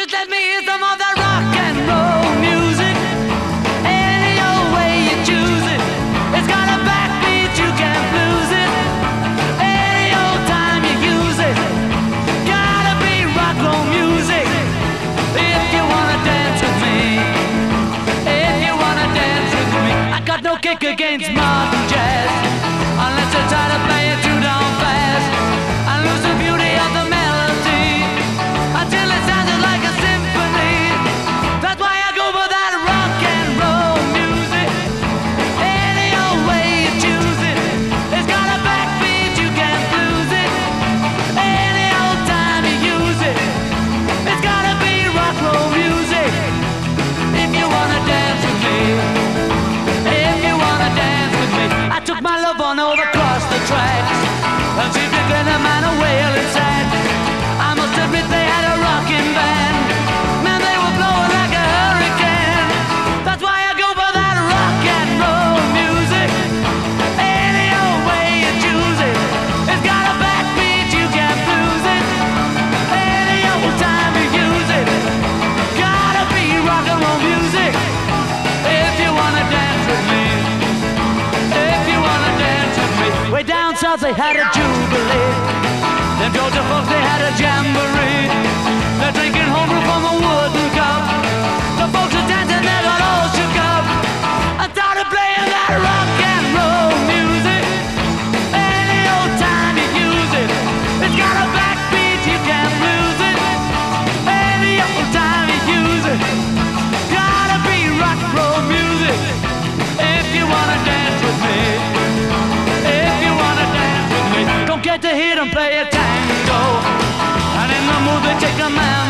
Just let me hear some of that rock and roll music. Any old way you choose it. It's got a backbeat, you can't lose it. Any old time you use it. Gotta be rock roll music. If you wanna dance with me. If you wanna dance with me. I got no kick against modern jazz. Unless you try to play it too down fast. I lose the beauty of the melody until it sounded like a symphony. That's why I go for that rock and roll music. Any old way you choose it. It's got a backbeat, you can't lose it. Any old time you use it. It's gotta be rock roll music. If you wanna dance with me. If you wanna dance with me. I took my love on over across the tracks. And she picking a man a wailing sad. I must admit they had a rocking band. Man, they were blowing like a hurricane. That's why I go for that rock and roll music. Any old way you choose it. It's got a backbeat, you can't lose it. Any old time you use it. Gotta be rock and roll music. If you wanna dance with me. If you wanna dance with me. Way down south they had a jubilee. Them Georgia folks they had a jamboree. They're drinking homebrew from a wooden cup. The folks are dancing, they got all shook up. I started playing that rock and roll music. Any old time you use it. It's got a backbeat, you can't lose it. Any old time you use it. Gotta be rock and roll music. If you wanna dance with me. If you wanna dance with me. Don't get to hear them play a tango. And in the mood they take a man.